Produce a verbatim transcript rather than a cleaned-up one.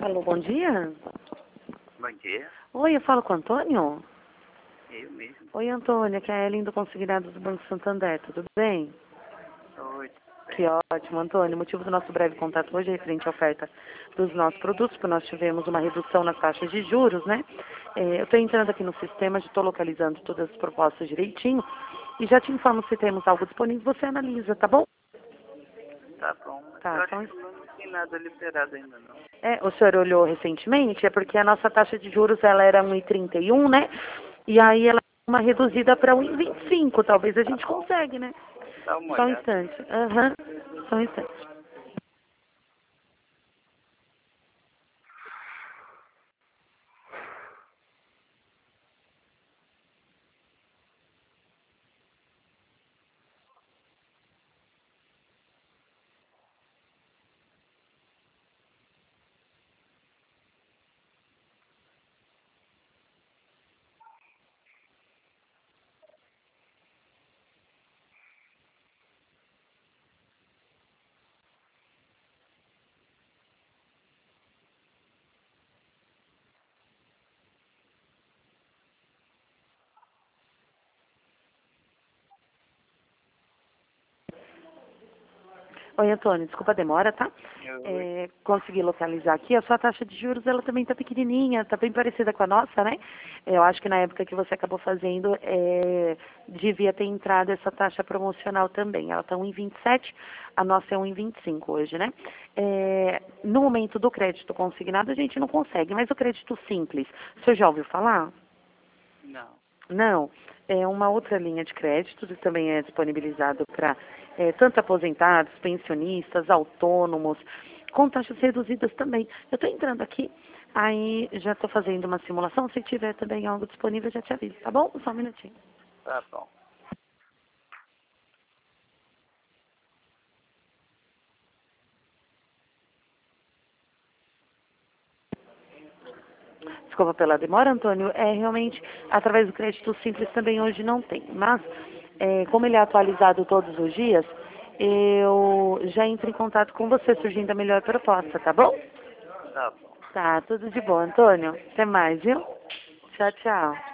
Alô, bom dia. Bom dia. Oi, eu falo com o Antônio? Eu mesmo. Oi, Antônio, aqui é a Ellen do Consignado do Banco Santander, tudo bem? Oi. Que ótimo, Antônio. O motivo do nosso breve contato hoje é referente à oferta dos nossos produtos, porque nós tivemos uma redução nas taxas de juros, né? É, eu estou entrando aqui no sistema, já estou localizando todas as propostas direitinho e já te informo se temos algo disponível, você analisa, tá bom? Tá bom. Mas Tá, eu então... acho que não tem nada liberado ainda não. É, o senhor olhou recentemente, é porque a nossa taxa de juros ela era um vírgula trinta e um, né? E aí ela é uma reduzida para um vírgula vinte e cinco, talvez a Tá gente bom. consegue, né? Dá uma Só um olhada. instante. Aham, só um instante. Oi, Antônio, desculpa a demora, tá? Eu... É, consegui localizar aqui. A sua taxa de juros, ela também tá pequenininha, tá bem parecida com a nossa, né? Eu acho que na época que você acabou fazendo, é, devia ter entrado essa taxa promocional também. Ela tá um vírgula vinte e sete, a nossa é um vírgula vinte e cinco hoje, né? É, no momento do crédito consignado, a gente não consegue, mas o crédito simples, o senhor já ouviu falar? Não. Não, é uma outra linha de crédito que também é disponibilizado para é, tanto aposentados, pensionistas, autônomos, com taxas reduzidas também. Eu estou entrando aqui, aí já estou fazendo uma simulação, se tiver também algo disponível, eu já te aviso, tá bom? Só um minutinho. Tá bom. Desculpa pela demora, Antônio. É realmente, através do crédito simples também hoje não tem. Mas, é, como ele é atualizado todos os dias, eu já entro em contato com você surgindo a melhor proposta, tá bom? Tá bom. Tá, tudo de bom, Antônio. Até mais, viu? Tchau, tchau.